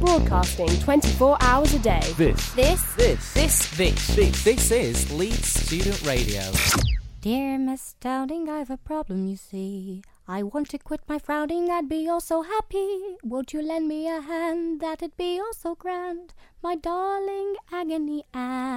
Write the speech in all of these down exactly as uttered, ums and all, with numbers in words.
broadcasting twenty-four hours a day. This. This. This. This. This. This. This is Leeds Student Radio. Dear Miss Dowding, I've a problem, you see. I want to quit my frowning, I'd be oh so happy. Won't you lend me a hand, that'd be oh so grand, my darling Agony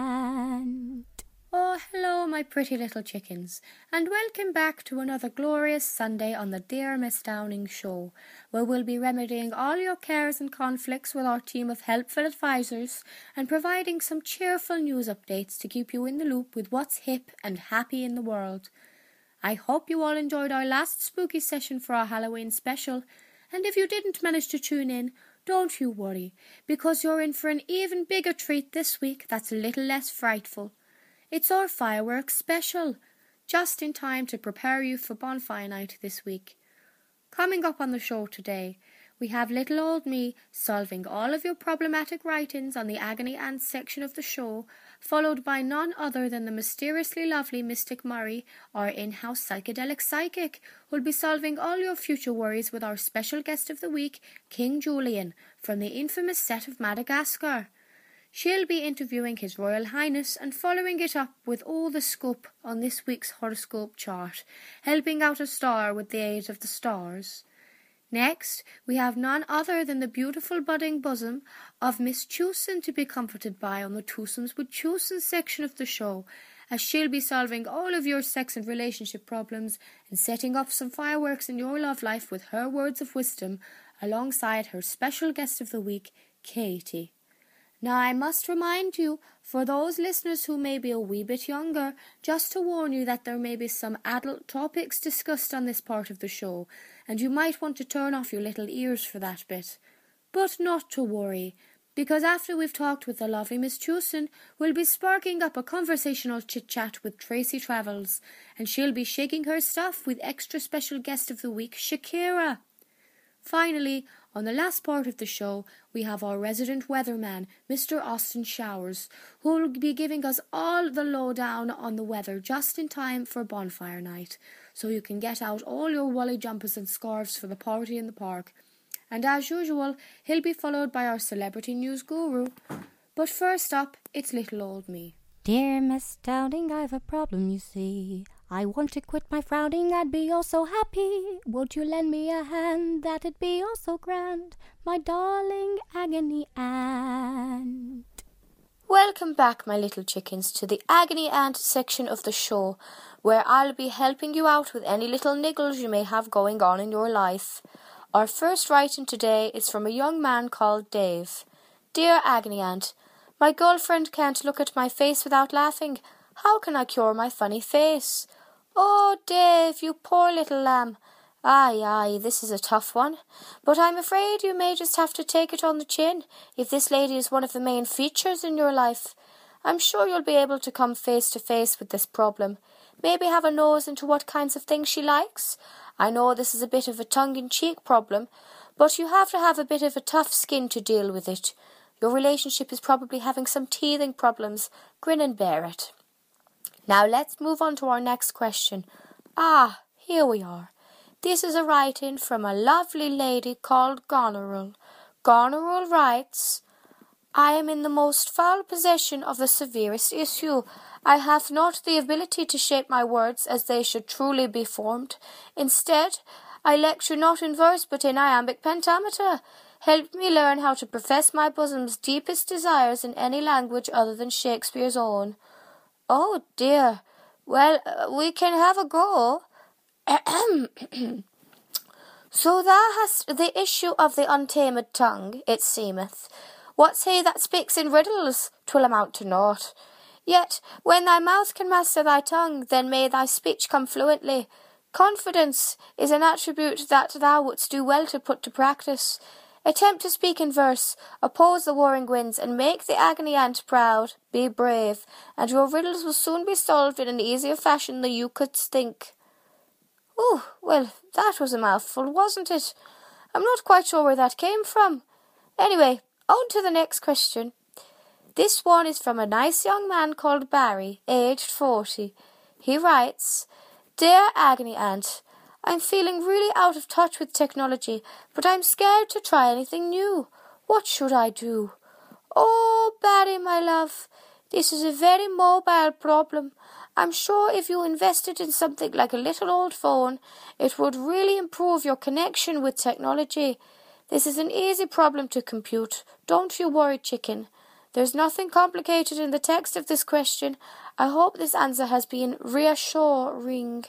Aunt. Oh, hello, my pretty little chickens, and welcome back to another glorious Sunday on the Dear Miss Downing show, where we'll be remedying all your cares and conflicts with our team of helpful advisors and providing some cheerful news updates to keep you in the loop with what's hip and happy in the world. I hope you all enjoyed our last spooky session for our Halloween special, and if you didn't manage to tune in, don't you worry, because you're in for an even bigger treat this week that's a little less frightful. It's our fireworks special, just in time to prepare you for bonfire night this week. Coming up on the show today, we have little old me solving all of your problematic write-ins on the Agony Aunt section of the show, followed by none other than the mysteriously lovely Mystic Murray, our in-house psychedelic psychic, who'll be solving all your future worries with our special guest of the week, King Julian, from the infamous set of Madagascar. She'll be interviewing His Royal Highness and following it up with all the scoop on this week's horoscope chart, helping out a star with the aid of the stars. Next, we have none other than the beautiful budding bosom of Miss Chewson to be comforted by on the Twosomes with Chewson section of the show, as she'll be solving all of your sex and relationship problems and setting off some fireworks in your love life with her words of wisdom, alongside her special guest of the week, Katie. Now, I must remind you, for those listeners who may be a wee bit younger, just to warn you that there may be some adult topics discussed on this part of the show, and you might want to turn off your little ears for that bit. But not to worry, because after we've talked with the lovely Miss Chewson, we'll be sparking up a conversational chit-chat with Tracy Travels, and she'll be shaking her stuff with extra special guest of the week, Shakira. Finally, on the last part of the show, we have our resident weatherman, Mister Austin Showers, who will be giving us all the lowdown on the weather just in time for bonfire night, so you can get out all your woolly jumpers and scarves for the party in the park. And as usual, he'll be followed by our celebrity news guru. But first up, it's little old me. Dear Miss Dowding, I've a problem, you see. I want to quit my frowning, I'd be oh so happy. Won't you lend me a hand, that'd be oh so grand, my darling Agony Aunt. Welcome back, my little chickens, to the Agony Aunt section of the show, where I'll be helping you out with any little niggles you may have going on in your life. Our first writing today is from a young man called Dave. Dear Agony Aunt, my girlfriend can't look at my face without laughing. How can I cure my funny face? Oh, Dave, you poor little lamb. Aye, aye, this is a tough one. But I'm afraid you may just have to take it on the chin, if this lady is one of the main features in your life. I'm sure you'll be able to come face to face with this problem. Maybe have a nose into what kinds of things she likes. I know this is a bit of a tongue-in-cheek problem, but you have to have a bit of a tough skin to deal with it. Your relationship is probably having some teething problems. Grin and bear it. Now let's move on to our next question. Ah, here we are. This is a write-in from a lovely lady called Goneril. Goneril writes, I am in the most foul possession of the severest issue. I have not the ability to shape my words as they should truly be formed. Instead, I lecture not in verse but in iambic pentameter. Help me learn how to profess my bosom's deepest desires in any language other than Shakespeare's own. Oh, dear. Well, uh, we can have a go. So thou hast the issue of the untamed tongue, it seemeth. What's he that speaks in riddles? 'Twill amount to naught. Yet, when thy mouth can master thy tongue, then may thy speech come fluently. Confidence is an attribute that thou wouldst do well to put to practice. Attempt to speak in verse, oppose the warring winds, and make the Agony Aunt proud. Be brave, and your riddles will soon be solved in an easier fashion than you couldst think. Oh, well, that was a mouthful, wasn't it? I'm not quite sure where that came from. Anyway, on to the next question. This one is from a nice young man called Barry, aged forty. He writes, Dear Agony Aunt, I'm feeling really out of touch with technology, but I'm scared to try anything new. What should I do? Oh, Barry, my love, this is a very mobile problem. I'm sure if you invested in something like a little old phone, it would really improve your connection with technology. This is an easy problem to compute. Don't you worry, chicken. There's nothing complicated in the text of this question. I hope this answer has been reassuring.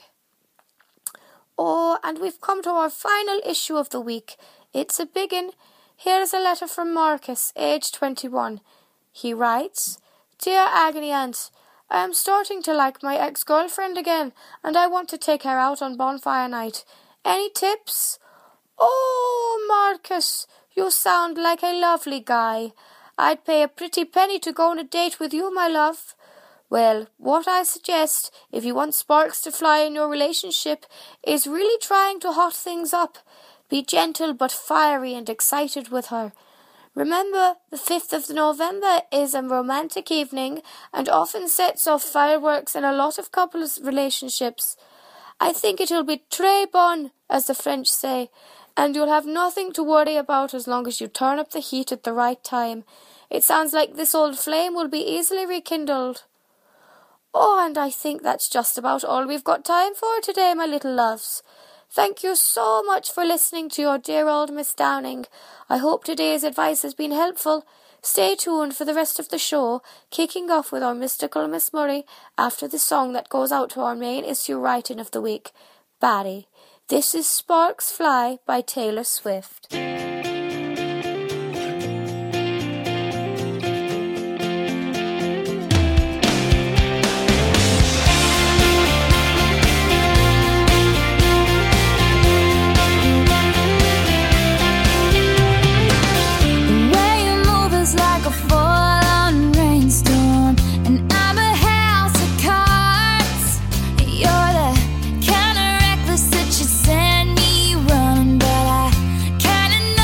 Oh, and we've come to our final issue of the week. It's a big one. Here is a letter from Marcus, aged twenty-one. He writes, Dear Agony Aunt, I am starting to like my ex-girlfriend again, and I want to take her out on bonfire night. Any tips? Oh, Marcus, you sound like a lovely guy. I'd pay a pretty penny to go on a date with you, my love. Well, what I suggest, if you want sparks to fly in your relationship, is really trying to hot things up. Be gentle but fiery and excited with her. Remember, the fifth of November is a romantic evening and often sets off fireworks in a lot of couples' relationships. I think it'll be très bon, as the French say, and you'll have nothing to worry about as long as you turn up the heat at the right time. It sounds like this old flame will be easily rekindled. Oh, and I think that's just about all we've got time for today, my little loves. Thank you so much for listening to your dear old Miss Downing. I hope today's advice has been helpful. Stay tuned for the rest of the show, kicking off with our mystical Miss Murray after the song that goes out to our main issue writing of the week, Barry. This is Sparks Fly by Taylor Swift. Kinda reckless that you send me running, but I kinda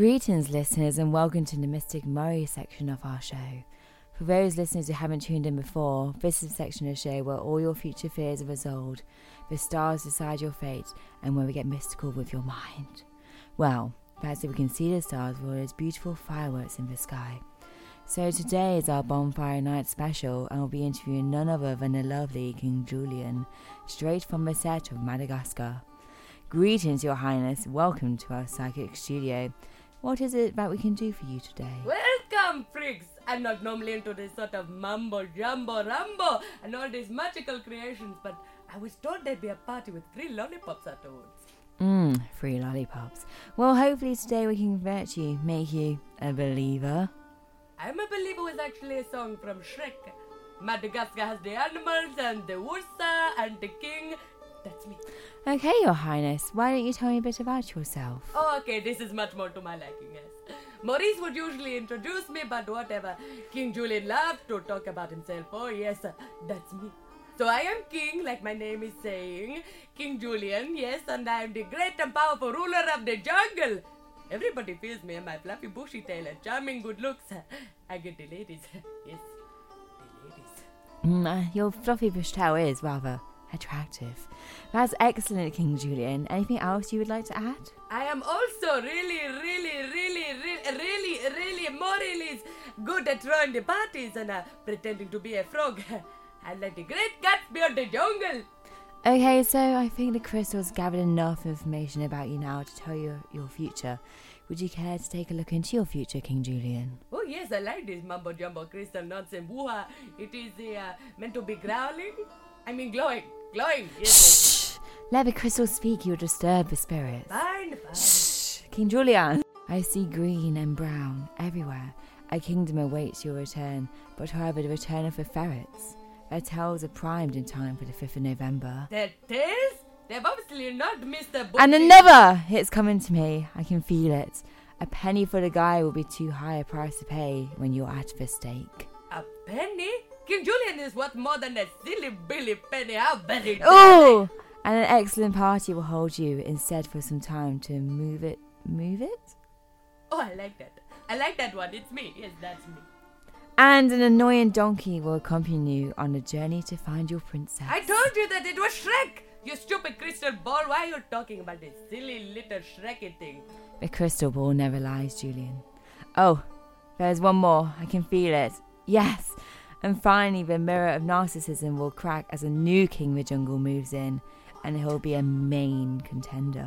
Greetings, listeners, and welcome to the Mystic Murray section of our show. For those listeners who haven't tuned in before, this is a section of the show where all your future fears are resolved, the stars decide your fate, and where we get mystical with your mind. Well, that's if we can see the stars with all those beautiful fireworks in the sky. So today is our Bonfire Night special, and we'll be interviewing none other than the lovely King Julian, straight from the set of Madagascar. Greetings, Your Highness. Welcome to our psychic studio. What is it that we can do for you today? Welcome, freaks! I'm not normally into this sort of mumbo jumbo rumbo and all these magical creations, but I was told there'd be a party with free lollipops afterwards. Mmm, free lollipops. Well, hopefully today we can convert you, make you a believer. I'm a believer was actually a song from Shrek. Madagascar has the animals and the Ursa and the king. That's me. Okay, Your Highness, why don't you tell me a bit about yourself? Oh, okay, this is much more to my liking, yes. Maurice would usually introduce me, but whatever. King Julian loved to talk about himself. Oh, yes, that's me. So I am king, like my name is saying. King Julian, yes, and I am the great and powerful ruler of the jungle. Everybody fears me and my fluffy bushy tail and charming good looks. I get the ladies. Yes, the ladies. Mm, uh, your fluffy bush tail is rather attractive. That's excellent, King Julian. Anything else you would like to add? I am also really, really, really, really, really, really, morally good at throwing the parties and uh, pretending to be a frog. I'm like the great Gatsby of the jungle. Okay, so I think the crystals gathered enough information about you now to tell you your future. Would you care to take a look into your future, King Julian? Oh yes, I like this mumbo jumbo crystal nonsense. Woo-ha. It is uh, meant to be growling. I mean glowing. Glowing. Yes. Shh! Let the crystals speak. You'll disturb the spirits. Fine, fine. Shh! King Julian! I see green and brown everywhere. A kingdom awaits your return, but however the return of the ferrets. Their tails are primed in time for the fifth of November. Their tails? They've obviously not missed the book. And another! It's coming to me. I can feel it. A penny for the guy will be too high a price to pay when you're at the stake. A penny? King Julian is worth more than a silly billy penny. How very Oh! And an excellent party will hold you instead for some time to move it. Move it? Oh, I like that. I like that one. It's me. Yes, that's me. And an annoying donkey will accompany you on a journey to find your princess. I told you that it was Shrek! You stupid crystal ball. Why are you talking about this silly little Shreky thing? The crystal ball never lies, Julian. Oh, there's one more. I can feel it. Yes! And finally, the mirror of narcissism will crack as a new king of the jungle moves in, and he'll be a main contender.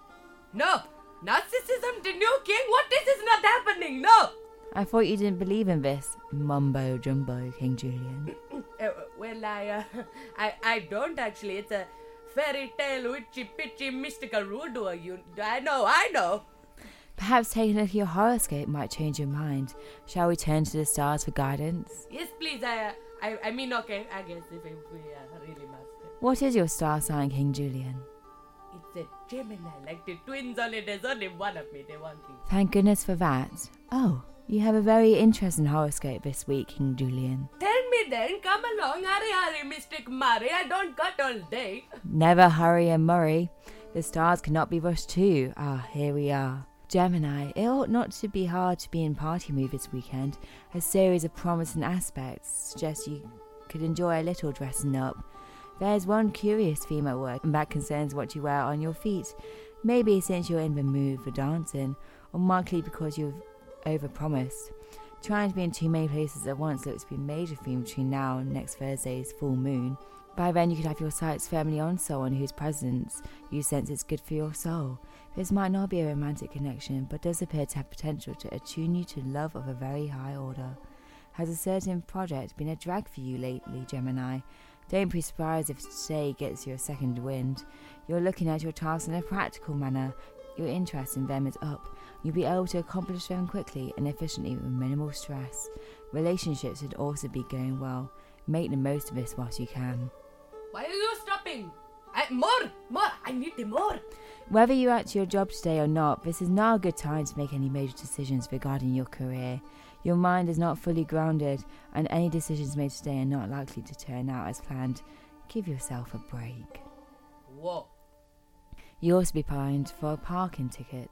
No! Narcissism, the new king? What? This is not happening! No! I thought you didn't believe in this mumbo jumbo, King Julian. uh, well, I, uh, I, I don't actually. It's a fairy tale, witchy, pitchy, mystical voodoo. You, I know, I know. Perhaps taking a look at your horoscope might change your mind. Shall we turn to the stars for guidance? Yes, please. I, uh, I, I mean, okay. I guess if we uh, really must. What is your star sign, King Julian? It's a Gemini, like the twins. Only there's only one of me. They want me. Thank goodness for that. Oh. You have a very interesting horoscope this week, King Julian. Tell me then, come along, hurry, hurry, Mystic Murray. I don't got all day. Never hurry and Murray. The stars cannot be rushed too. Ah, here we are. Gemini, it ought not to be hard to be in party mood this weekend. A series of promising aspects suggest you could enjoy a little dressing up. There's one curious theme at work, and that concerns what you wear on your feet. Maybe since you're in the mood for dancing, or likely because you've overpromised. Trying to be in too many places at once looks to be a major theme between now and next Thursday's full moon. By then you could have your sights firmly on someone whose presence you sense is good for your soul. This might not be a romantic connection, but does appear to have potential to attune you to love of a very high order. Has a certain project been a drag for you lately, Gemini? Don't be surprised if today gets you a second wind. You're looking at your tasks in a practical manner. Your interest in them is up. You'll be able to accomplish them quickly and efficiently with minimal stress. Relationships should also be going well. Make the most of this whilst you can. Why are you stopping? I, more! More! I need the more! Whether you're at your job today or not, this is not a good time to make any major decisions regarding your career. Your mind is not fully grounded, and any decisions made today are not likely to turn out as planned. Give yourself a break. Whoa. You'll also be fined for a parking ticket.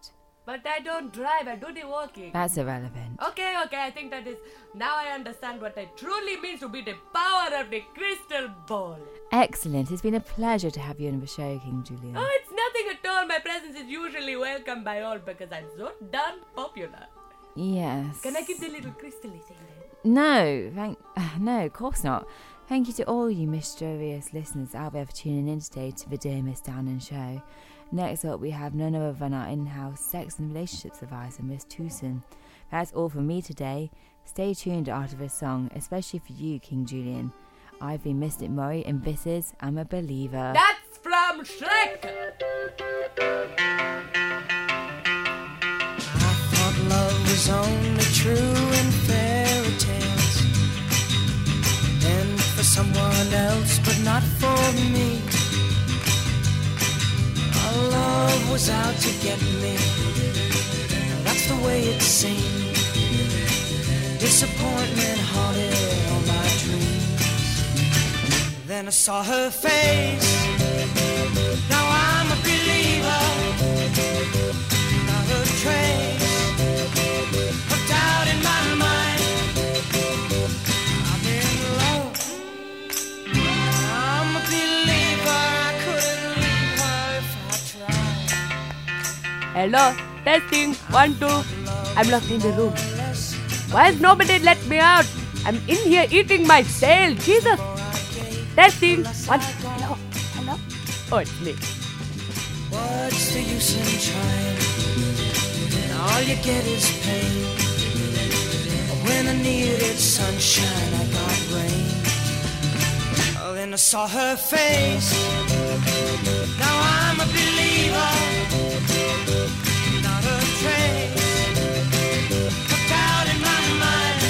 But I don't drive, I do the walking. That's irrelevant. Okay, okay, I think that is... Now I understand what it truly means to be the power of the crystal ball. Excellent. It's been a pleasure to have you on the show, King Julian. Oh, it's nothing at all. My presence is usually welcome by all because I'm so darn popular. Yes. Can I keep the little crystally thing then? No, thank... Uh, no, of course not. Thank you to all you mysterious listeners out there for tuning in today to the Dear Miss Downing Show. Next up, we have none other than our in-house sex and relationships advisor, Miss Tewson. That's all from me today. Stay tuned after this song, especially for you, King Julian. I've been Mystic Murray, and this is I'm a Believer. That's from Shrek! I thought love was only true in fairy tales, and for someone else, but not for me. Our love was out to get me. That's the way it seemed. Disappointment haunted all my dreams. Then I saw her face. Now I'm a believer. Not a trace of doubt in my mind. I'm in love. I'm a believer. I couldn't leave her if I tried. Hello, testing, one, two. I'm locked in the room. Why has nobody let me out? I'm in here eating my tail. Jesus. Testing, one, hello, hello. Oh, it's me. What's the use in trying? And all you get is pain. When I needed sunshine, I got rain. Oh, then I saw her face. Now I'm a believer. Not a trace of doubt in my mind.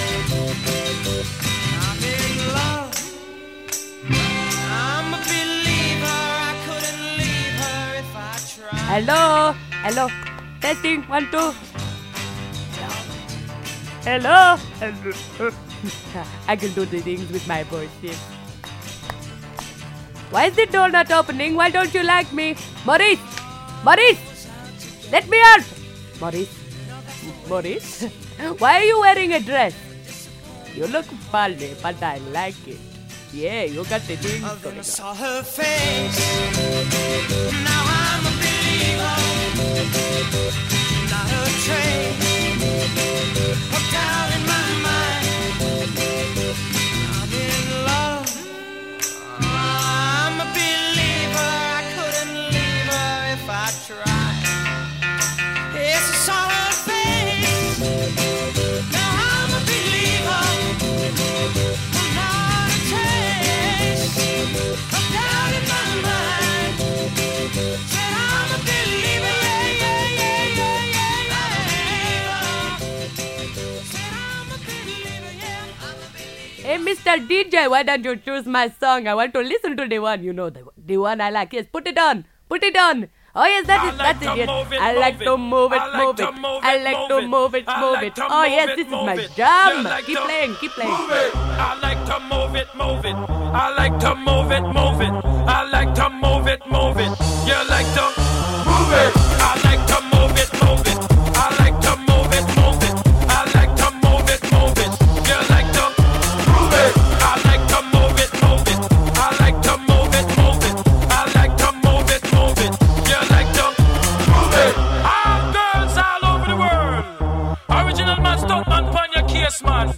I'm in love. I'm a believer. I couldn't leave her if I tried. Hello, hello. Testing, one, two. Hello. Hello. I can do the things with my voice, yes. Why is the door not opening? Why don't you like me? Maurice! Maurice! Let me out! Maurice? Maurice? Why are you wearing a dress? You look funny, but I like it. Yeah, you got the things Oh, then going I on. saw her face. Now I'm a believer. Not a trace of doubt in my mind. I'm in love. I'm a believer. I couldn't leave her if I tried. Yes, I saw her face. Now I'm a believer. I'm not a trace of doubt in my mind. Said I'm a believer, yeah, yeah, yeah, yeah, yeah, yeah. Said I'm a believer, yeah, I'm a believer. Hey, Mister D J, why don't you choose my song? I want to listen to the one, you know, the, the one I like. Yes, put it on. Put it on. Oh, yes, that is, that's it. Yes. I like to move it, move it. I like to move it, move it. Oh, yes, this is my jam. Keep playing, keep playing. I like to move it, move it. I like to move it, move it. I like to move it, move it. You like to move it. I like to move it, move it. I like to move it, move it. I like to move it, move it. You like to move it. I like to move it, move it. I like to move it, move it. I like to move it, move it. You like to move it. All girls all over the world. Original man, stunt man, pon your case, man.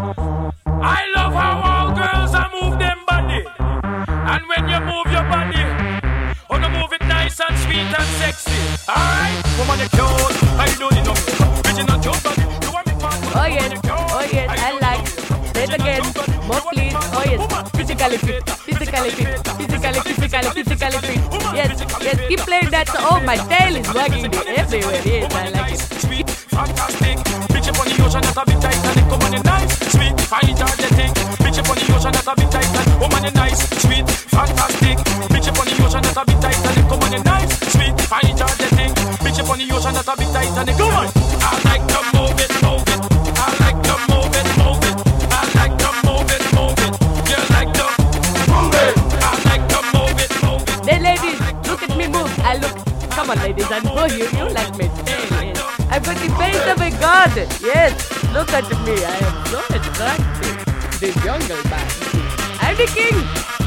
I love how all girls are move them body. And when you move your body, oh, you move it nice and sweet and sexy. Alright? Woman, you cute. I don't need no makeup. Original cute body. You want me fun? Oh, yes, oh, yes, I like. Say it again. More please. Oh, yes. Physically fit. Physically fit. Physically, physically, physically fit. Yes, yes, keep playing that. Oh, my tail is wagging everywhere. Yes, I like it. Sweet, fantastic. Bitch up on the ocean, that's a bit tight and it come on the nice. Sweet, fine, energetic. Bitch up on the ocean, that's a bit tight and come on the nice. Sweet, fantastic. Bitch up on the ocean, that's a bit tight and it come on the nice. Sweet, fine, energetic. Bitch up on the ocean, that's a bit tight and it come on. I like to move it, move it. I like to move it, move it. I like to move it, move it. You like to move it. I like to move it, move it. Hey, ladies, look at me move. I look. Come on, ladies, and for you, you like me tail. Yes. I've got the face of a god. Yes, look at me. I am so attractive. The jungle man. I'm the king.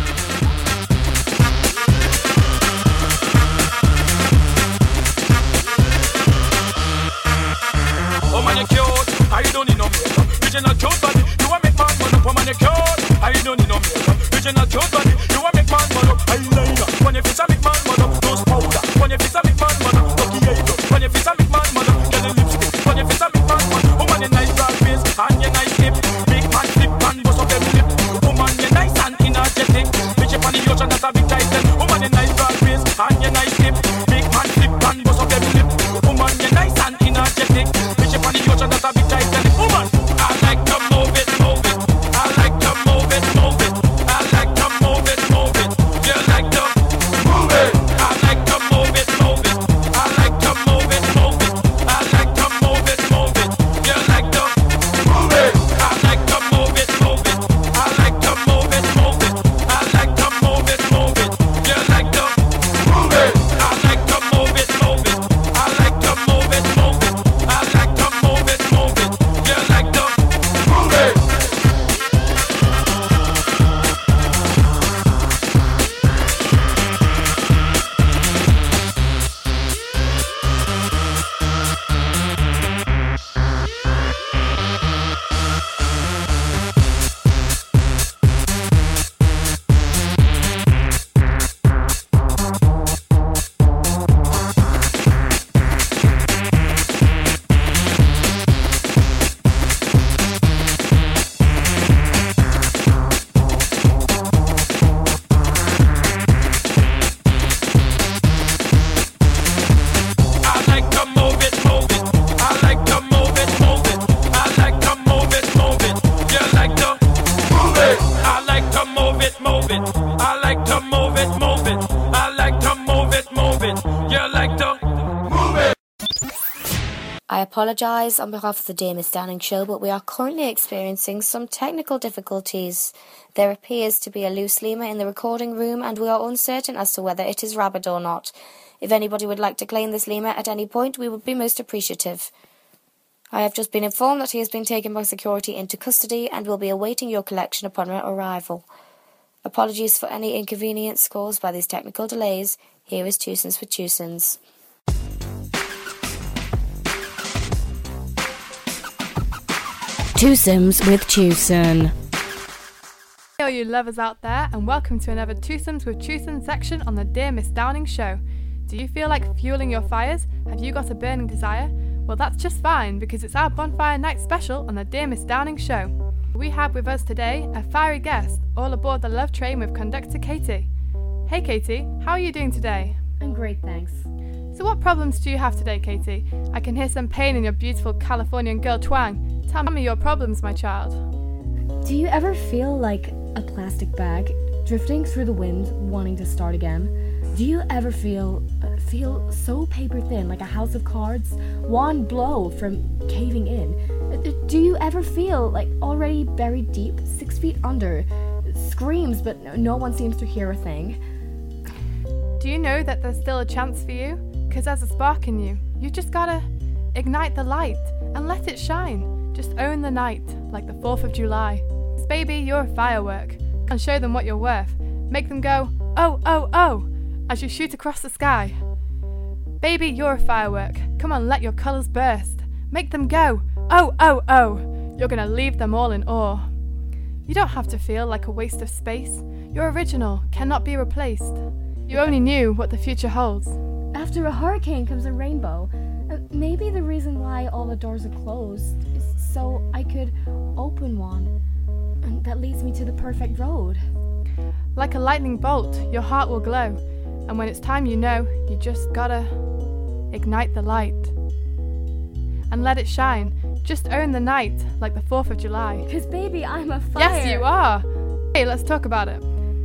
Oh man, you cute. I don't need no makeup. Original cute body. You a make man man up. Oh man, you cute. I don't need no makeup. Original cute body. You a make man man up. Eyeliner. When your face a make man man up. Nose powder. When your face a make man man up. Lucky eyebrow. When your face a make man man up. Get a lipstick. When your face a make man man up. Oh man, you nice broad face and you nice lip. Make man flip and bust up them lip. Oh man, you nice and energetic. Bitch up on the ocean, that's a big title. Oh man, you nice broad face and you nice lip. Make man flip and bust up them lip. Oh man, you nice and energetic. Bitch up on the ocean, that's a big title. Oh man, I like to move it, move it. I like to move it, move it. I like to move it, move it. You like to move it. I like to move it, move it. I like to move it, move it. I like to move it, move it. You like to move it. I like to move it, move it. I like to move it, move it. I like to move it, move it. You like to move it. I like to move it, move it. I like to move it, move it. I like to move it, move it. You like to move it. I like to move it, move it. I like to move it, move it. I like to move it, move it. You like to move it. I like to move it, move it. I like to move it, move it. I like to move it, move it. You like to move it. I apologise on behalf of the Dear Miss Downing show, but we are currently experiencing some technical difficulties. There appears to be a loose lemur in the recording room, and we are uncertain as to whether it is rabid or not. If anybody would like to claim this lemur at any point, we would be most appreciative. I have just been informed that he has been taken by security into custody and will be awaiting your collection upon arrival. Apologies for any inconvenience caused by these technical delays. Here is Twosons for Twosons. Two Sims with Twosons. Hey all you lovers out there, and welcome to another Twosomes with Twosons section on the Dear Miss Downing show. Do you feel like fueling your fires? Have you got a burning desire? Well, that's just fine, because it's our Bonfire Night special on the Dear Miss Downing show. We have with us today a fiery guest, all aboard the love train with conductor Katie. Hey Katie, how are you doing today? I'm great, thanks. So what problems do you have today, Katie? I can hear some pain in your beautiful Californian girl twang. Tell me your problems, my child. Do you ever feel like a plastic bag drifting through the wind, wanting to start again? Do you ever feel uh, feel so paper thin, like a house of cards, one blow from caving in? Uh, do you ever feel like already buried deep, six feet under, screams but no, no one seems to hear a thing? Do you know that there's still a chance for you? Because there's a spark in you. You just gotta ignite the light and let it shine. Just own the night, like the fourth of July. 'Cause baby, you're a firework. And show them what you're worth. Make them go, oh, oh, oh, as you shoot across the sky. Baby, you're a firework. Come on, let your colours burst. Make them go, oh, oh, oh. You're gonna leave them all in awe. You don't have to feel like a waste of space. You're original, cannot be replaced. You only knew what the future holds. After a hurricane comes a rainbow. Uh, maybe the reason why all the doors are closed is so I could open one. And that leads me to the perfect road. Like a lightning bolt, your heart will glow. And when it's time, you know, you just gotta ignite the light. And let it shine. Just own the night, like the fourth of July. 'Cause baby, I'm a fire. Yes, you are. Hey, let's talk about it.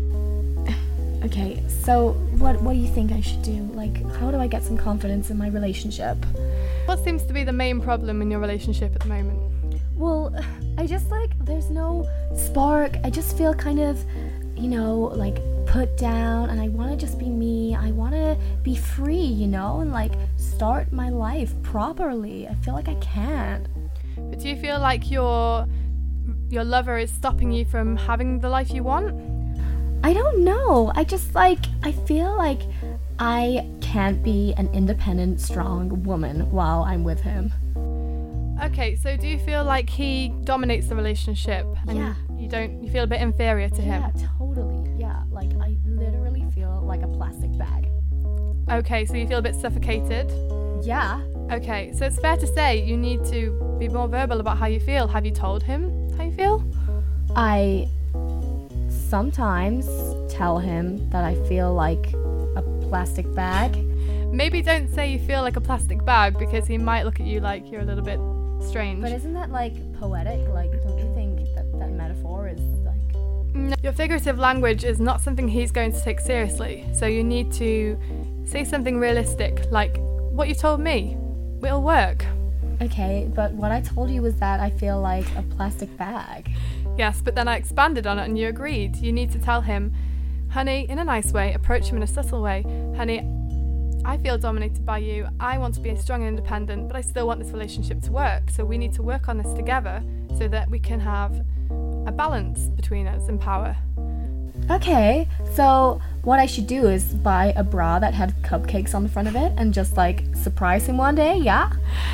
Okay, so what what do you think I should do? Like, how do I get some confidence in my relationship? What seems to be the main problem in your relationship at the moment? Well, I just like, there's no spark. I just feel kind of, you know, like put down, and I want to just be me. I want to be free, you know, and like start my life properly. I feel like I can't. But do you feel like your your lover is stopping you from having the life you want? I don't know. I just like, I feel like I can't be an independent, strong woman while I'm with him. Okay, so do you feel like he dominates the relationship? And Yeah. You don't, you feel a bit inferior to him? Yeah, totally. Yeah, like I literally feel like a plastic bag. Okay, so you feel a bit suffocated? Yeah. Okay, so it's fair to say you need to be more verbal about how you feel. Have you told him how you feel? I sometimes tell him that I feel like a plastic bag. Maybe don't say you feel like a plastic bag, because he might look at you like you're a little bit strange. But isn't that like poetic? Like, don't you think that that metaphor is like... No, your figurative language is not something he's going to take seriously. So you need to say something realistic, like what you told me. It'll work. Okay, but what I told you was that I feel like a plastic bag. Yes, but then I expanded on it and you agreed. You need to tell him, honey, in a nice way, approach him in a subtle way. Honey, I feel dominated by you. I want to be strong and independent, but I still want this relationship to work. So we need to work on this together so that we can have a balance between us in power. Okay, so what I should do is buy a bra that had cupcakes on the front of it and just like surprise him one day, yeah?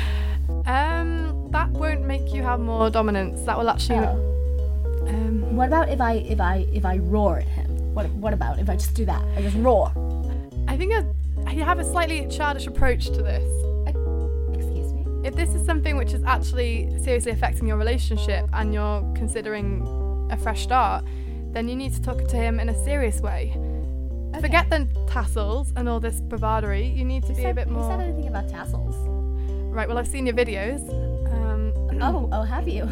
Um, that won't make you have more dominance. That will actually. Oh. Um, What about if I if I if I roar at him? What what about if I just do that? I just roar. I think a, you have a slightly childish approach to this. Excuse me? If this is something which is actually seriously affecting your relationship and you're considering a fresh start, then you need to talk to him in a serious way. Okay. Forget the tassels and all this bravadery. You need to Who be said, a bit who more. said anything about tassels? Right. Well, I've seen your videos. Um, Oh, oh, have you?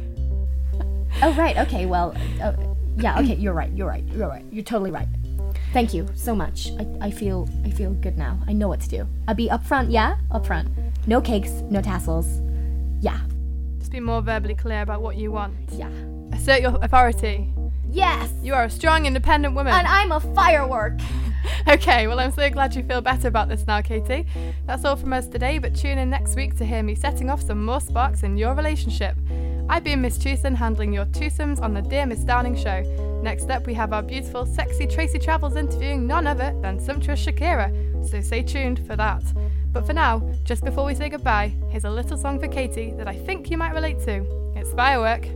Oh, right. Okay. Well, uh, yeah. Okay. You're right. You're right. You're right. You're totally right. Thank you so much. I, I feel I feel good now. I know what to do. I'll be upfront. Yeah, upfront. No cakes. No tassels. Yeah. Just be more verbally clear about what you want. Yeah. Assert your authority. Yes. You are a strong, independent woman. And I'm a firework. Okay, well, I'm so glad you feel better about this now, Katie. That's all from us today, but tune in next week to hear me setting off some more sparks in your relationship. I've been Miss Twosome, handling your twosomes on the Dear Miss Downing show. Next up, we have our beautiful, sexy Tracy Travels interviewing none other than sumptuous Shakira, so stay tuned for that. But for now, just before we say goodbye, here's a little song for Katie that I think you might relate to. It's Firework.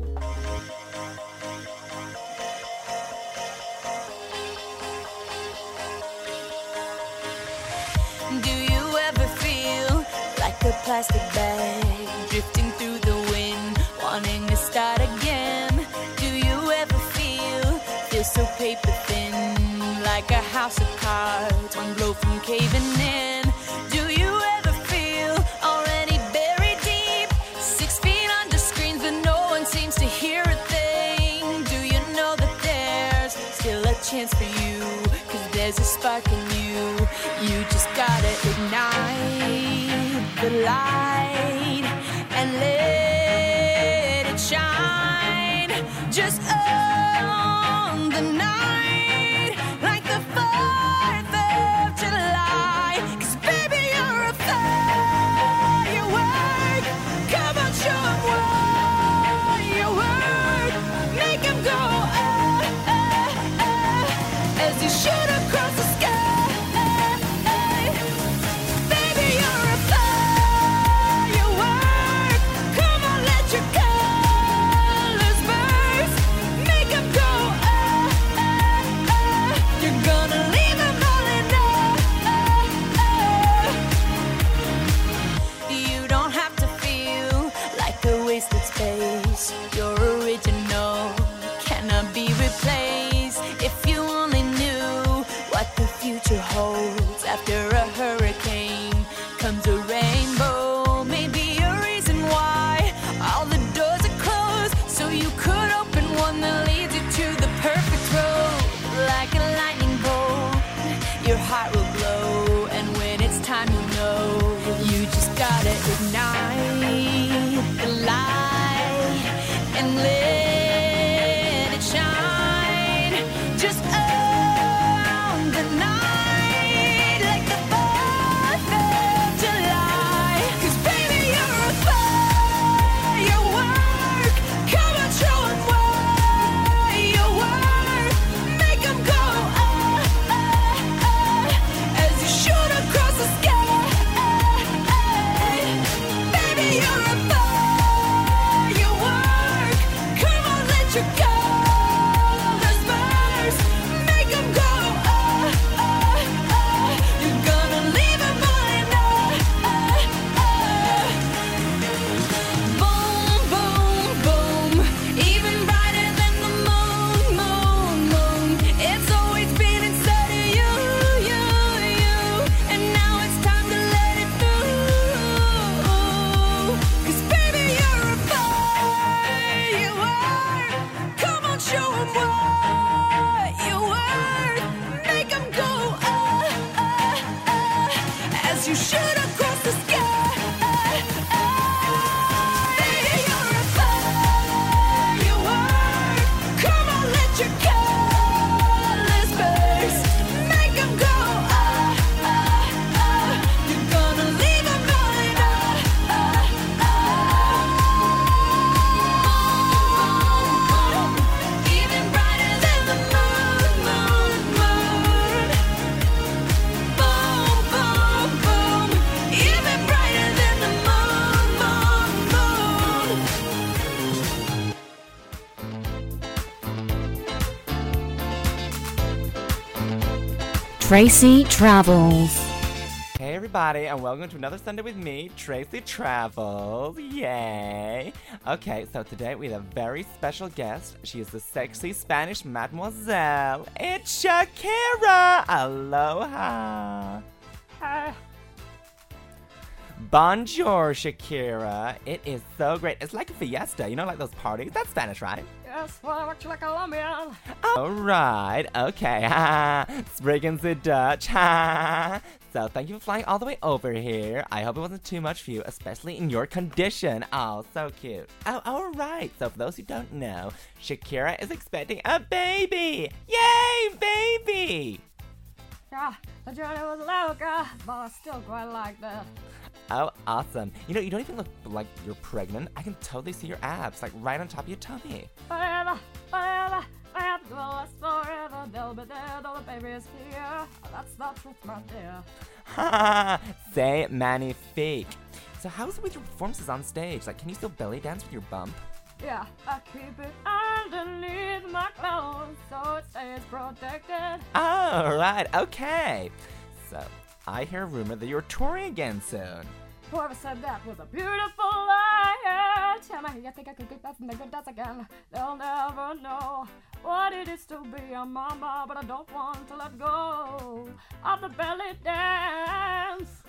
Do you ever feel like a plastic bag drifting through the wind, wanting to start again? Do you ever feel, feel so paper thin, like a house of cards, one blow from caving in? Do you ever feel already buried deep, six feet under screens but no one seems to hear a thing? Do you know that there's still a chance for you, 'cause there's a spark in you? You just gotta ignite the light and let it shine. Just own the night like the fourth of July. 'Cause baby, you're a firework. Come on, show 'em what you work. Make 'em go ah, ah, ah, as you shoot across the sky. Space, your original cannot be replaced. If you only knew Tracy Travels. Hey everybody, and welcome to another Sunday with me, Tracy Travels. Yay! Okay, so today we have a very special guest. She is the sexy Spanish mademoiselle. It's Shakira! Aloha! Hi. Bonjour, Shakira. It is so great. It's like a fiesta, you know, like those parties. That's Spanish, right? Yes, well, actually, Colombian. All right, okay. Speaking the Dutch. So thank you for flying all the way over here. I hope it wasn't too much for you, especially in your condition. Oh, so cute. Oh, all right. So for those who don't know, Shakira is expecting a baby. Yay, baby! Yeah, the journey was loca, but I still quite like that. Oh, awesome. You know, you don't even look like you're pregnant. I can totally see your abs, like right on top of your tummy. Forever, forever, I have to last forever. They'll be there, till the baby is here. That's the truth, my dear. Ha! C'est magnifique. So how's it with your performances on stage? Like, can you still belly dance with your bump? Yeah, I keep it underneath my clothes so it stays protected. All right, okay. So, I hear a rumor that you're touring again soon. Whoever said that was a beautiful lie. Tell me you think I could get back from the good dance again. They'll never know what it is to be a mama, but I don't want to let go of the belly dance.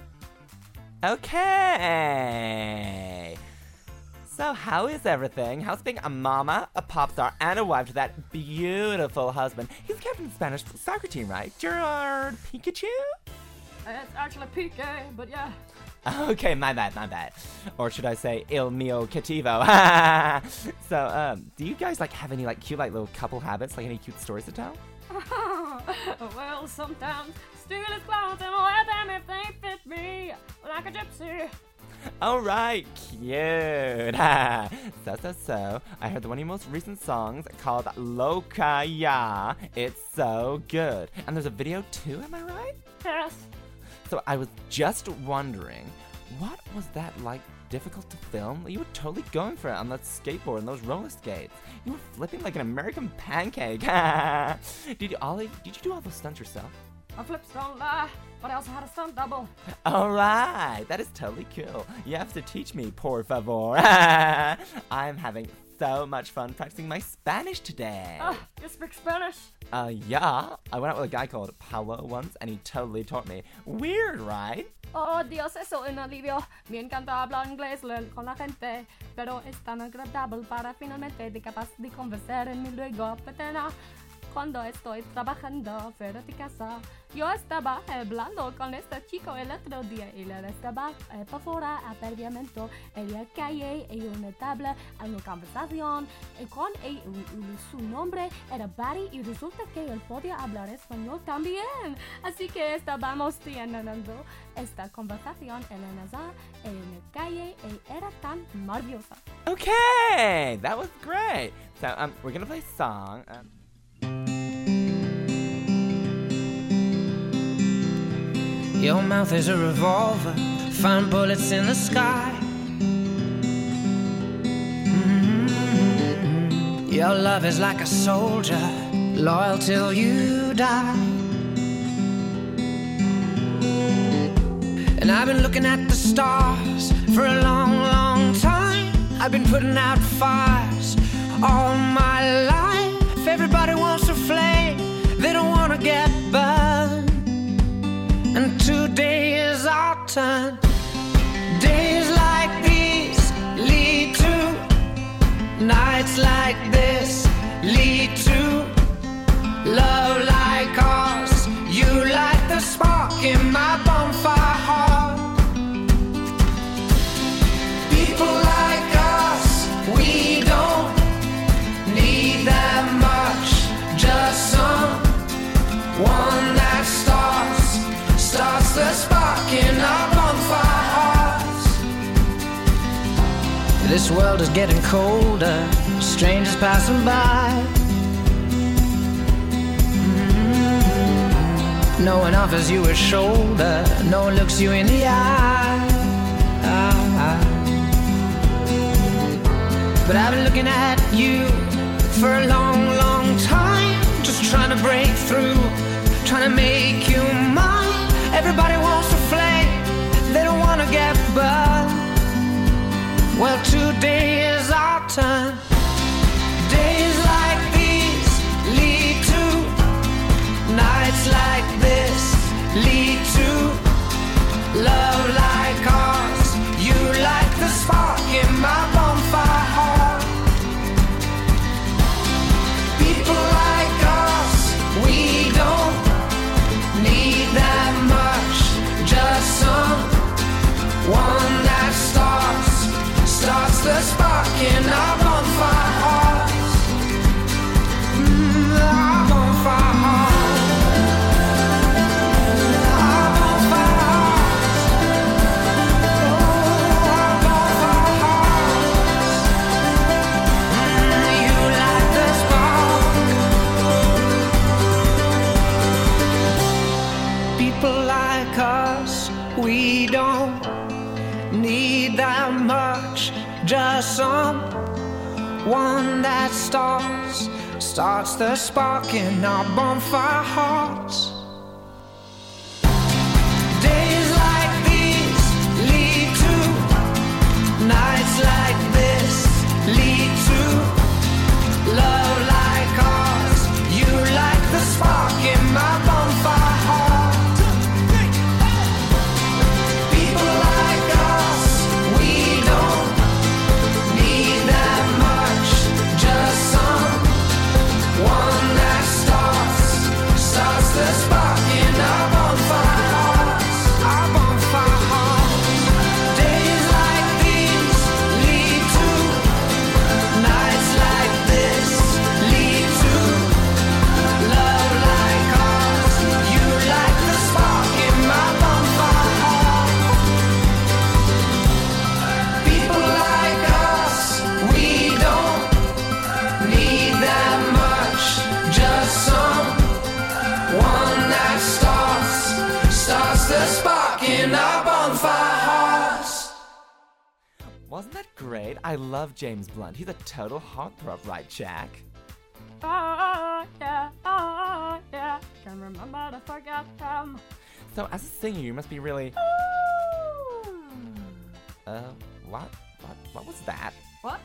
Okay. So how is everything? How's being a mama, a pop star, and a wife to that beautiful husband? He's captain of the Spanish soccer team, right? Gerard Pikachu? It's actually P K, but yeah. Okay, my bad, my bad. Or should I say, il mio cattivo. So, um, do you guys, like, have any, like, cute, like, little couple habits? Like, any cute stories to tell? Well, sometimes steal his clothes and wear them if they fit me, like a gypsy. All right, cute. so, so, so, I heard that one of your most recent songs called Loca Ya. It's so good. And there's a video, too, am I right? Yes. So I was just wondering, what was that like difficult to film? You were totally going for it on that skateboard and those roller skates. You were flipping like an American pancake. Did you all did you do all those stunts yourself? My flips don't lie, but I also had a stunt double. All right, that is totally cool. You have to teach me, por favor. I'm having so much fun practicing my Spanish today. Oh, you speak Spanish? Uh, yeah. I went out with a guy called Paulo once, and he totally taught me. Weird, right? Oh, Dios, eso es un alivio. Me encanta hablar inglés con la gente, pero es tan agradable para finalmente de capaz de conversar en mi lengua paterna. Cuando estoy trabajando fuera de casa, yo estaba hablando con este chico el otro día y él estaba eh, por fuera apartamento en la calle y una tabla en una conversación y con él, su nombre era Barry y resulta que él podía hablar español también. Así que estábamos teniendo esta conversación en la NASA, en la calle y era tan maravillosa. Okay, that was great. So um, we're gonna play a song. Um, Your mouth is a revolver, find bullets in the sky. Mm-hmm. Your love is like a soldier, loyal till you die. And I've been looking at the stars for a long, long time. I've been putting out fires all my life. Everybody wants a flame, they don't want to get burned. And today is our turn. Days like these lead to nights like this, lead to love like ours. You light the spark in my bonfire heart. People like us, we don't need that much. Just someone that starts starts the spark in our bonfire hearts. This world is getting colder, strangers passing by. Mm-hmm. No one offers you a shoulder, no one looks you in the eye. But I've been looking at you for a long, long time, just trying to break through, trying to make you mine. Everybody wants to flame, they don't wanna get burned. Well, today is our turn. Days like these lead to nights like this, lead to love like ours. You like the spark in my bonfire heart. People like us, we don't need that much, just someone that starts, starts the spark in our bonfire hearts. Mm, our bonfire hearts. Our bonfire hearts. Oh, our bonfire hearts. Mm, you like the spark. People like us, we don't need that much, just someone that starts, starts the spark in our bonfire hearts. Days like these lead to nights like this, lead to love like ours. You like the spark in my bonfire heart. People like us, we don't need that much, just someone that starts, starts the spark in our bonfire hearts, our bonfire hearts. Days like these lead to nights like this, lead to love like ours. You like the spark in my bonfire heart. People like us, we don't need that much, just someone that starts, starts the spark in our bonfire hearts. Wasn't that great? I love James Blunt. He's a total heartthrob, right, Jack? Oh, yeah, oh, yeah. Can't remember to forget them. So, as a singer, you must be really. Uh, what? What? What was that? What?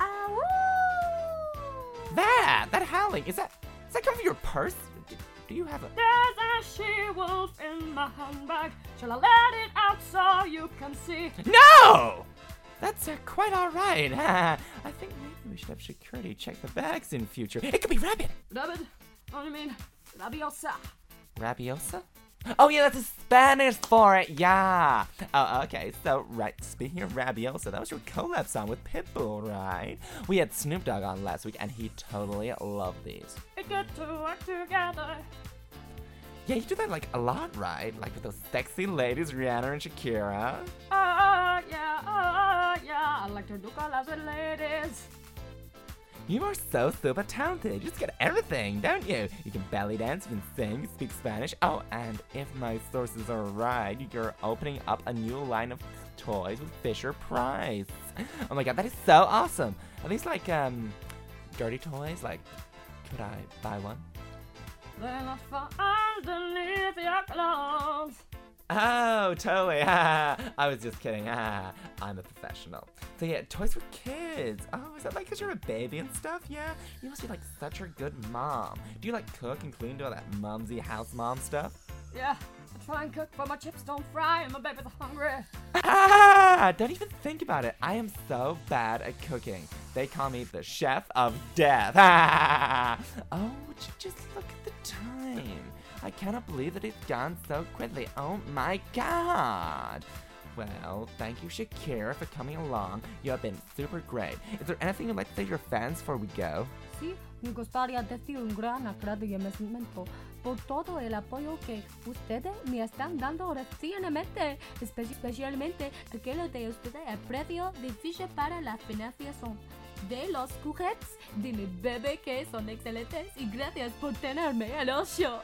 That! That howling! Is that. Is that coming from your purse? Do, do you have a. There's a she-wolf in my handbag. Shall I let it out so you can see? No! That's uh, quite alright. I think maybe we should have security check the bags in future. It could be rabbit! Rabbit? What do you mean? Rabiosa. Rabiosa? Oh yeah, that's a Spanish for it, yeah. Oh, okay, so, right, speaking of Rabiosa, that was your collab song with Pitbull, right? We had Snoop Dogg on last week, and he totally loved these. It's good to work together. Yeah, you do that, like, a lot, right? Like with those sexy ladies, Rihanna and Shakira. Oh, yeah, oh, yeah. I like to do collabs with ladies. You are so super talented. You just get everything, don't you? You can belly dance, you can sing, you speak Spanish. Oh, and if my sources are right, you're opening up a new line of toys with Fisher Price. Oh my god, that is so awesome. Are these like, um, dirty toys? Like, could I buy one? They're not for underneath your clothes. Oh, totally. I was just kidding. I'm a professional. So yeah, toys for kids. Oh, is that like because you're a baby and stuff? Yeah? You must be like such a good mom. Do you like cook and clean, do all that mumsy house mom stuff? Yeah, I try and cook, but my chips don't fry and my baby's hungry. Ah, don't even think about it. I am so bad at cooking. They call me the chef of death. Ah. Oh, would you just look at the time? I cannot believe that it's gone so quickly. Oh my god. Well, thank you, Shakira, for coming along. You have been super great. Is there anything you'd like to say to your fans before we go? Sí, me gustaría decir un gran agradecimiento por todo el apoyo que ustedes me están dando recientemente, especialmente aquello de ustedes el precio difícil para la financiación de los juguetes de mi bebé que son excelentes y gracias por tenerme en el show.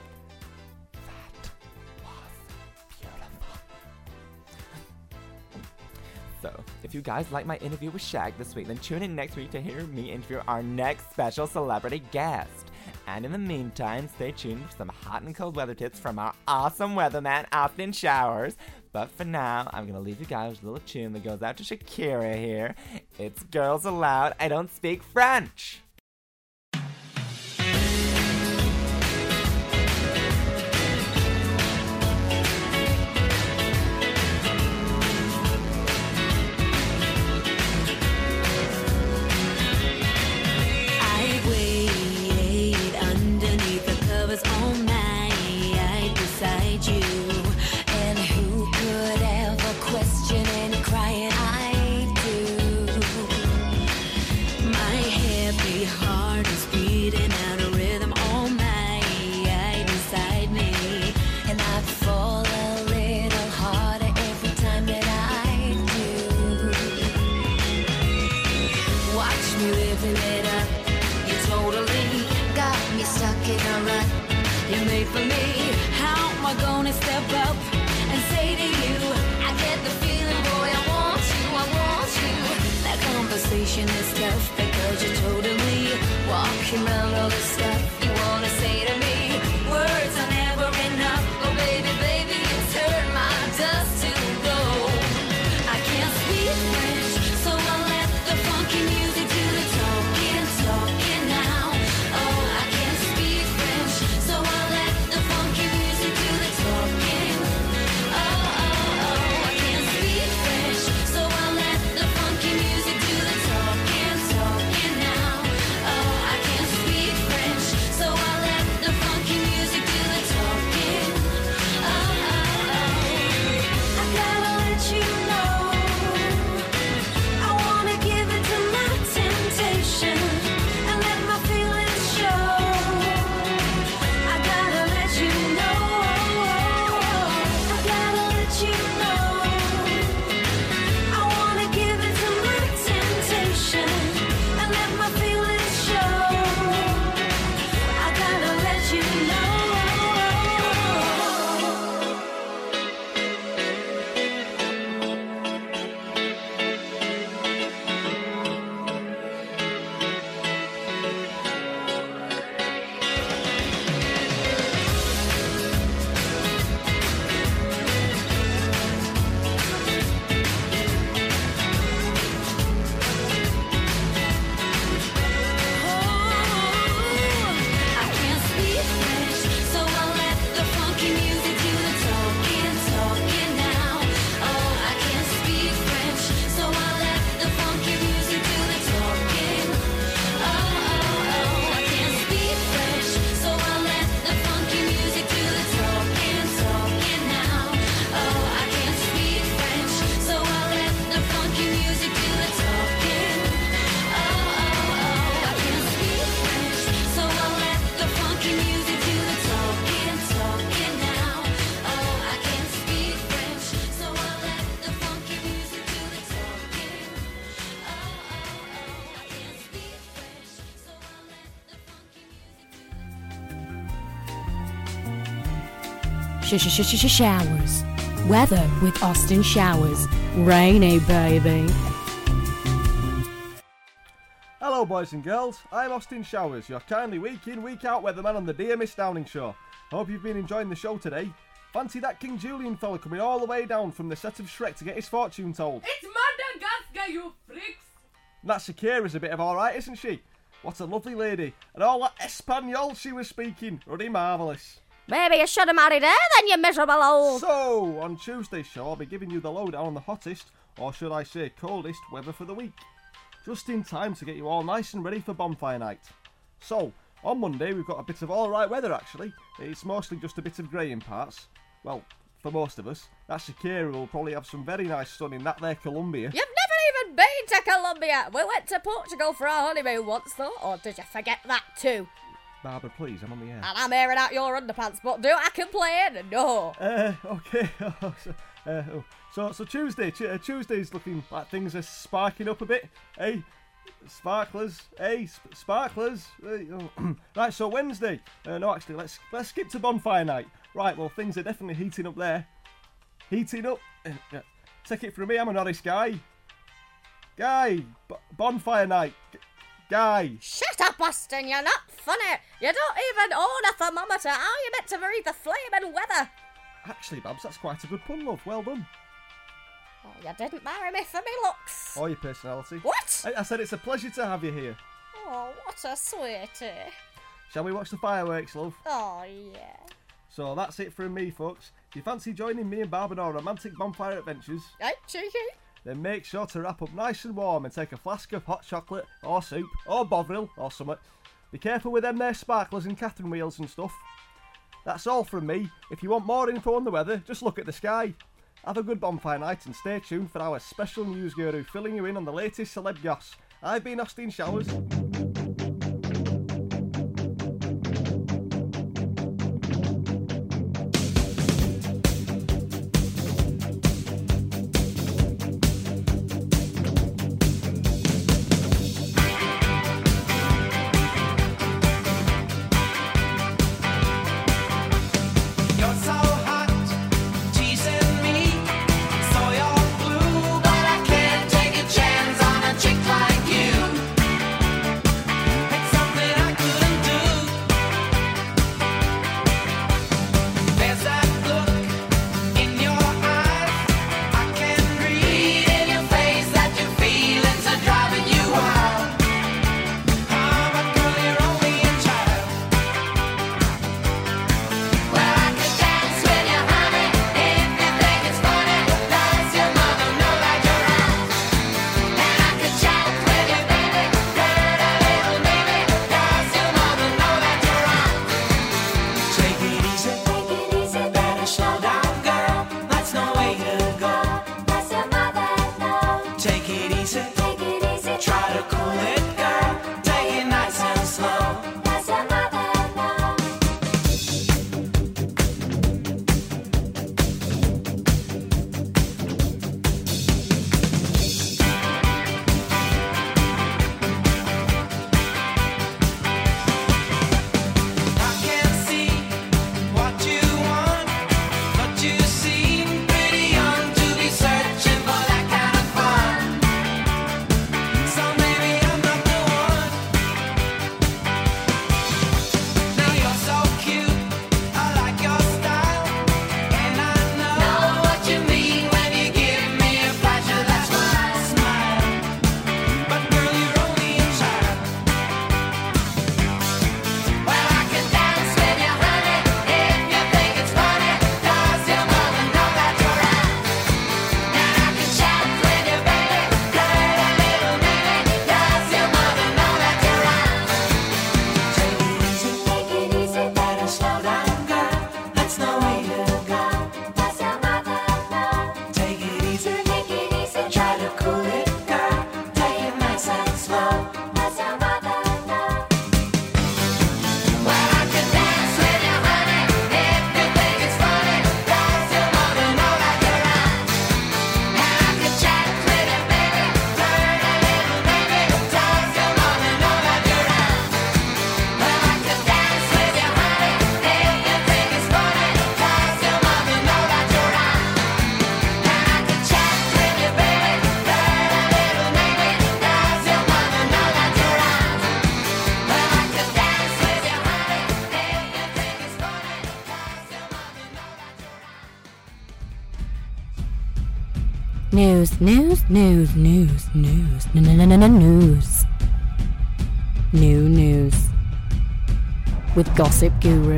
So, if you guys like my interview with Shaq this week, then tune in next week to hear me interview our next special celebrity guest. And in the meantime, stay tuned for some hot and cold weather tips from our awesome weatherman, Austin Showers. But for now, I'm going to leave you guys with a little tune that goes out to Shakira here. It's Girls Aloud, I Don't Speak French. All night beside you, and who could ever question any crying I do? My happy heart is beating out a rhythm all night beside me, and I fall a little harder every time that I do. Watch me living it up, you totally got me stuck in a rut. You made for me, how am I gonna step up and say to you, I get the feeling, boy, I want you, I want you. That conversation is tough because you're totally walking around all the stuff you wanna say to me. Words are never enough, oh baby, baby, you turn my dust to gold. I can't speak French, so I let the funky music do the talking, talking now. Oh, I can't speak French, so I let the funky music do the talking. Oh, oh, oh, I can't speak French, so I let the funky music do the talking, talking now. Oh, I can't speak French, so I let the funky music do the talking. Oh, oh, oh, I gotta let you know, I wanna give it to my temptation and let my feelings show. I gotta let you know, I gotta let you know, I wanna give it to my temptation and let my feelings show. I gotta let you know. I can't speak French, so I let the funky music do the talking, talking now. Oh, I can't speak French, so I let the funky music do the talking. Oh, oh, oh, I can't speak French, so I let the funky music do the talking, talking now. Oh, I can't speak French, so I let the funky music do the talking. Oh, oh, oh, I can't speak French, so I let the funky music do the talking, talking now. Oh, I can't speak French, so I let the funky music do the talking. Oh, oh, oh, I can't speak French, so I let the funky music. Sh sh sh sh showers. Weather with Austin Showers. Rainy, baby. Hello boys and girls, I'm Austin Showers, your kindly week in, week out weatherman on the Dear Miss Downing Show. Hope you've been enjoying the show today. Fancy that King Julian fella coming all the way down from the set of Shrek to get his fortune told. It's Madagascar, you freaks! That Shakira's a bit of alright, isn't she? What a lovely lady. And all that Espanol she was speaking, really marvellous. Maybe you should have married her then, you miserable old. So, on Tuesday's show I'll be giving you the lowdown on the hottest, or should I say coldest, weather for the week. Just in time to get you all nice and ready for bonfire night. So, on Monday we've got a bit of alright weather actually. It's mostly just a bit of grey in parts. Well, for most of us. That Shakira will probably have some very nice sun in that there Colombia. You've never even been to Colombia. We went to Portugal for our honeymoon once though, or did you forget that too? Barbara, please, I'm on the air. And I'm airing out your underpants, but do I complain? No. Uh, okay. so, uh, oh. so, so Tuesday, uh, Tuesday's looking like things are sparking up a bit. Hey, sparklers. Hey, sp- sparklers. Uh, oh. Right, so Wednesday. Uh, no, actually, let's let's skip to bonfire night. Right, well, things are definitely heating up there. Heating up. Uh, yeah. Take it from me, I'm an honest guy. Guy, b- bonfire night. Guy. Shut up, Austin, you're not funny. You don't even own a thermometer. How are you meant to read the flaming weather? Actually, Babs, that's quite a good pun, love. Well done. Oh, you didn't marry me for me looks. Or your personality. What? I, I said it's a pleasure to have you here. Oh, what a sweetie. Shall we watch the fireworks, love? Oh, yeah. So that's it from me, folks. If you fancy joining me and Barb on our romantic bonfire adventures, Hey, cheeky. then make sure to wrap up nice and warm and take a flask of hot chocolate, or soup, or Bovril, or something. Be careful with them there sparklers and Catherine wheels and stuff. That's all from me. If you want more info on the weather, just look at the sky. Have a good bonfire night and stay tuned for our special news guru filling you in on the latest celeb goss. I've been Austin Showers. You're so hot, teasing me. So you're blue, but I can't take a chance on a chick like you. It's something I couldn't do. There's that look in your eyes. I can read in your face that your feelings are driving you wild. Oh, but girl, you're only a child. Well, I could dance with you, honey, if you think it's funny. Does your mother know that you're out? And I could chat with you, baby, pretty little baby. Does your mother know that you're out? Take it easy, take it easy, better slow down, girl. That's no way to go. Does your mother know? Take it easy, take it easy, try to cool it, girl. Take it nice and slow. Does your mother know? I can see what you want, but you seem pretty young to be searching for that kind of fun. So maybe I'm not the one. Now you're so cute, I like your style, and I know what you mean when you give me a flash of that smile. But girl, you're only a child. Well, I can dance with you, honey, if you think it's funny. Does your mother know that you're out? And I can chat with you, baby, pretty little baby. Does your mother know that you're out? Take it easy, take it easy, better slow down, girl. That's no way to go. Does your mother know? Take it easy, take it easy, try to cool it, girl. Take it nice and slow. Does your mother know? Well, I can dance with you, honey, if you think it's funny. Does your mother know that you're out? And I can chat with you, baby, pretty little baby. Does your mother know that you're out? Well, I can dance with you, honey, if you think it's funny. Does your mother know that you're out? And I can chat with you, baby, pretty little baby. Does your mother know that you're out? Well, I can dance with you, honey, if you think it's funny. Does your mother know that you're out? News, news, news, news, news, no, no, no, no, no, news. New news with Gossip Guru.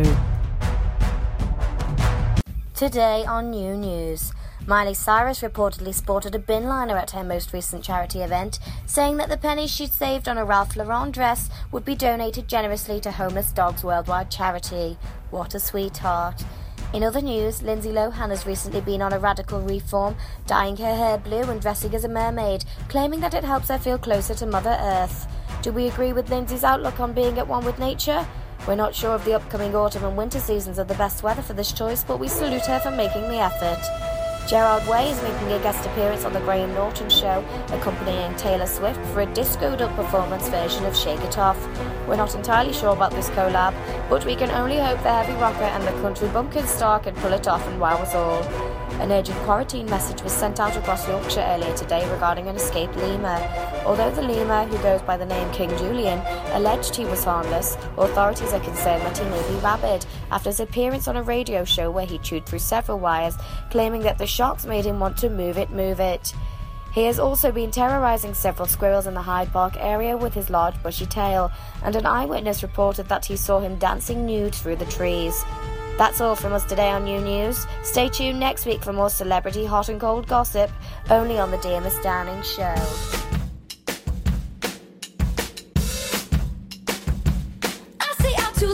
Today on New News, Miley Cyrus reportedly sported a bin liner at her most recent charity event, saying that the pennies she'd saved on a Ralph Lauren dress would be donated generously to Homeless Dogs Worldwide charity. What a sweetheart. In other news, Lindsay Lohan has recently been on a radical reform, dyeing her hair blue and dressing as a mermaid, claiming that it helps her feel closer to Mother Earth. Do we agree with Lindsay's outlook on being at one with nature? We're not sure if the upcoming autumn and winter seasons are the best weather for this choice, but we salute her for making the effort. Gerard Way is making a guest appearance on the Graham Norton Show, accompanying Taylor Swift for a discoed-up performance version of Shake It Off. We're not entirely sure about this collab, but we can only hope the heavy rocker and the country bumpkin star can pull it off and wow us all. An urgent quarantine message was sent out across Yorkshire earlier today regarding an escaped lemur. Although the lemur, who goes by the name King Julian, alleged he was harmless, authorities are concerned that he may be rabid after his appearance on a radio show where he chewed through several wires, claiming that the shocks made him want to move it, move it. He has also been terrorising several squirrels in the Hyde Park area with his large bushy tail, and an eyewitness reported that he saw him dancing nude through the trees. That's all from us today on New News. Stay tuned next week for more celebrity hot and cold gossip, only on the Dear Miss Downing Show. I stay out too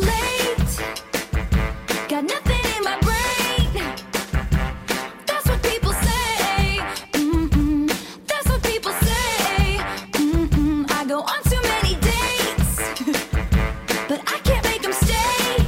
late. Got nothing in my brain. That's what people say. Mm-mm. That's what people say. Mm-mm. I go on too many dates, but I can't make them stay.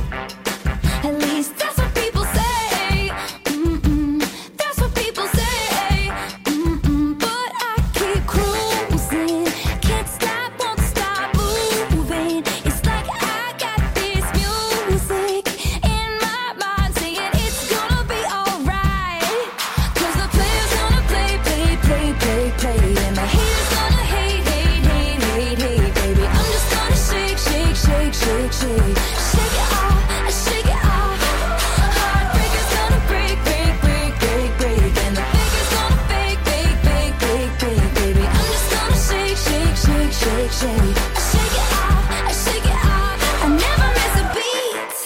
At least that's what people say. Mm-mm. That's what people say. Mm-mm. But I keep cruising. Can't stop, won't stop moving. It's like I got this music in my mind saying it's gonna be alright. Cause the player's gonna play, play, play, play, play. And the haters gonna hate, hate, hate, hate, hate, baby. I'm just gonna shake, shake, shake, shake, shake. Shake it off, shake it off. Heartbreaker's gonna break, break, break, break, break. And the faker's gonna fake, fake, fake, fake, fake, baby. I'm just gonna shake, shake, shake, shake, shake. I shake it off, I shake it off. I never miss a beat.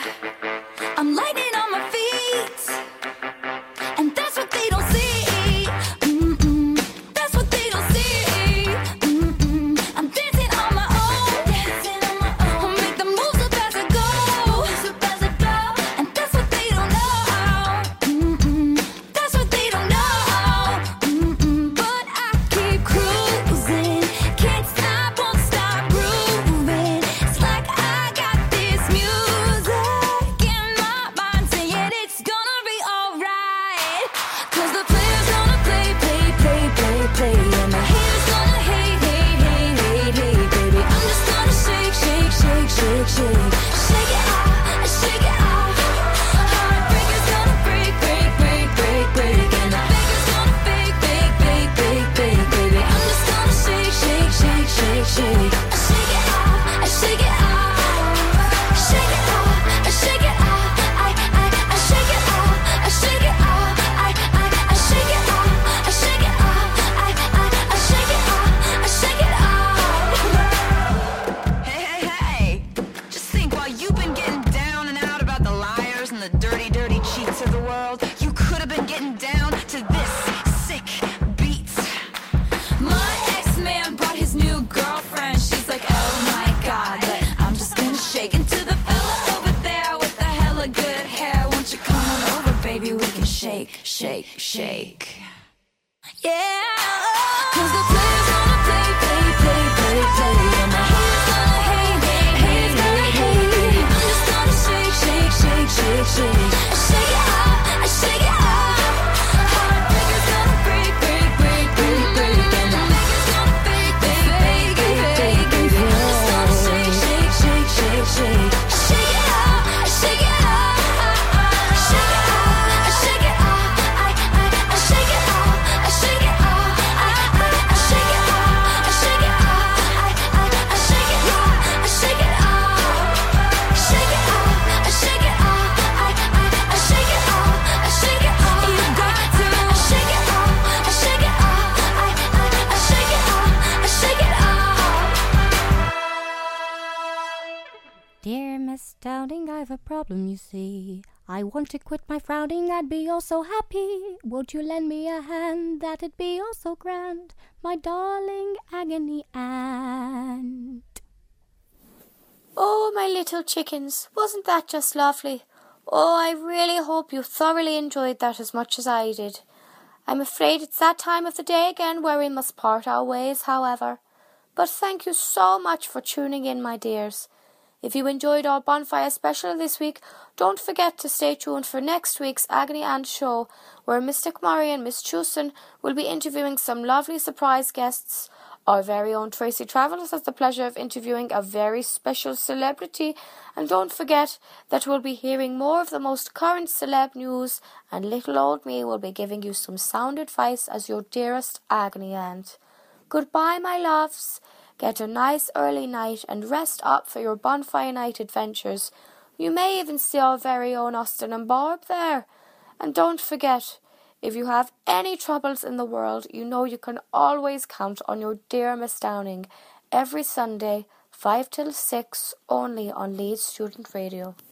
I'm lightning on my feet, and that's what they don't see. Mm-mm. That's what they don't see. Mm-mm. I'm dancing on my own. Dancing on my own. Make the moves up as I go. Moves up as I go. And that's what they don't know. Mm-mm. That's what they don't know. Mm-mm. But I keep cruising. Can't stop, won't stop grooving. It's like I got this music in my mind saying it's gonna be alright. Cause the player's gonna play, play, play, play, play. And the haters gonna hate, hate, hate, hate, hate, baby. I'm just gonna shake, shake, shake, shake, shake. Shake it off, shake it off. Heartbreaker's gonna break, break, break, break, break. And the faker's gonna fake, fake, fake, fake, fake, baby. I'm just gonna shake, shake, shake, shake, shake. I shake it off, I shake it off. Shake it off, I shake it off. I, I, I shake it off, I shake it off. I, I, I shake it off, I shake it off. I, I, I shake it off, I shake it off. Hey, hey, hey! Just think, while you've been getting down and out about the liars and the dirty, dirty cheats of the world, you could have been getting down to this sick beat. My ex-man brought his new girlfriend. She's like, oh my god, but I'm just gonna shake into the fella over there with the hella good hair. Won't you come on over, baby? We can shake, shake, shake. Yeah. Cause the player's gonna play, play, play, play, play. And the haters gonna hate, hate, hate, hate, hate. I'm just gonna shake, shake, shake, shake, shake. I shake it off, I shake it off. Heartbreaker's gonna break, break, break, break, break. And the faker's gonna fake, fake, fake, fake, fake, baby. I'm just gonna shake, shake, shake, shake, shake. I shake it off, I shake it off. Shake it off, I shake it off. I, I, I shake it off, I shake it off. I, I, I shake it off, I shake it off. I, I, I shake it off, I shake it off. Shake it off, I shake it off. I, I, I shake it off, I shake it off. You got to shake it off, I shake it off. I, I, I shake it off, I shake it off. Dear Miss Downing, I've a problem, you see. I want to quit my frowning, I'd be oh so happy. Won't you lend me a hand? That'd be oh so grand. My darling Agony Aunt. Oh, my little chickens, wasn't that just lovely? Oh, I really hope you thoroughly enjoyed that as much as I did. I'm afraid it's that time of the day again where we must part our ways, however. But thank you so much for tuning in, my dears. If you enjoyed our bonfire special this week, don't forget to stay tuned for next week's Agony Aunt show, where Mystic Murray and Miss Chusen will be interviewing some lovely surprise guests. Our very own Tracy Travellers has the pleasure of interviewing a very special celebrity, and don't forget that we'll be hearing more of the most current celeb news, and little old me will be giving you some sound advice as your dearest agony aunt. Goodbye, my loves. Get a nice early night and rest up for your bonfire night adventures. You may even see our very own Austin and Barb there. And don't forget, if you have any troubles in the world, you know you can always count on your dear Miss Downing every Sunday, five till six, only on Leeds Student Radio.